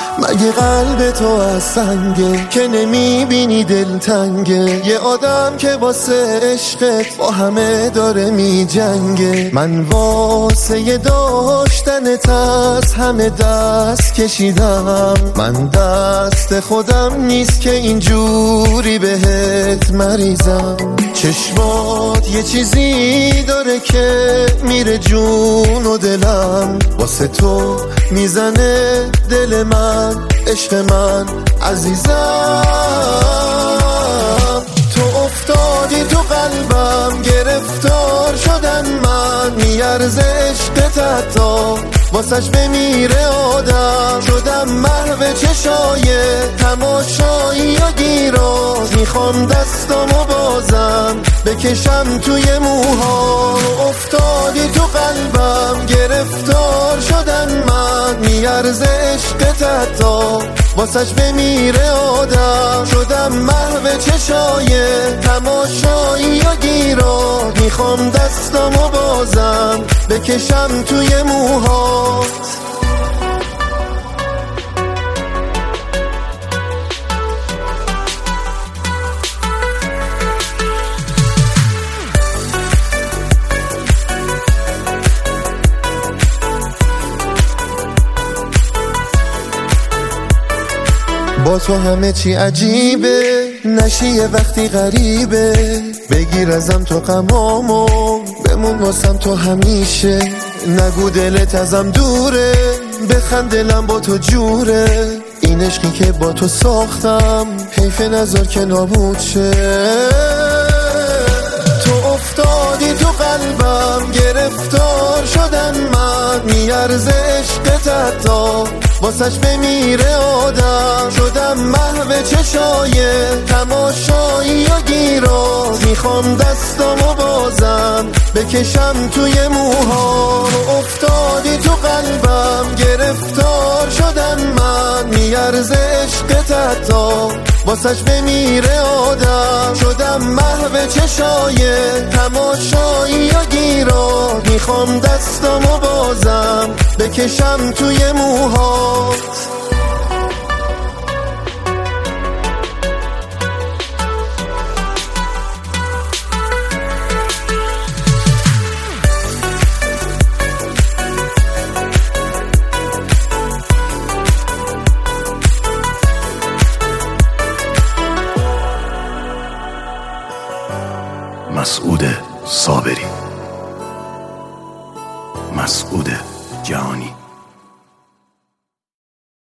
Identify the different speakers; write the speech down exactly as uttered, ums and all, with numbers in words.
Speaker 1: مگه قلب تو از سنگه که نمیبینی دلتنگه؟ یه آدم که واسه عشقت با همه داره میجنگه. من واسه داشتنت از همه دست کشیدم، من دست خودم نیست که اینجوری بهت مریضم. چشمات یه چیزی داره که میره جون و دلم، واسه تو میزنه دل من، عشق من عزیزم. تو افتادی تو قلبم، گرفتار شدن من، میارزه عشقت حتی واسش بمیره آدم. شدم محو چشای تماشایی و گیراز، میخوام دستامو بازم بکشم توی موها. افتادی تو قلبم، گرفتار شدن من، میارزه عشقت حتی واسش بمیره آدم. شدم محو چشای تماشایی و گیراز، میخوام دستامو بازم بکشم توی موهات. با تو همه چی عجیبه، نشی یه وقتی غریبه. بگیر ازم تو غمامو، بمون واسم تو همیشه. نگو دلت ازم دوره، بخند دلم با تو جوره. این عشقی که با تو ساختم، حیف نذار که نابود شه. تو افتادی تو قلبم، گرفتار شدن من، میارزه عشقت حتی واسش بمیره آدم. شدم محو چشای تماشایی و گیراز، میخوام دستامو بازم بکشم توی موها. افتادی تو قلبم، گرفتار شدن من، میارزه عشقت حتی واسش بمیره آدم. شدم محو چشای تماشایی و گیراز، میخوام دستامو بازم بکشم توی موهات.
Speaker 2: مسعود صابری، مسعود جهانی.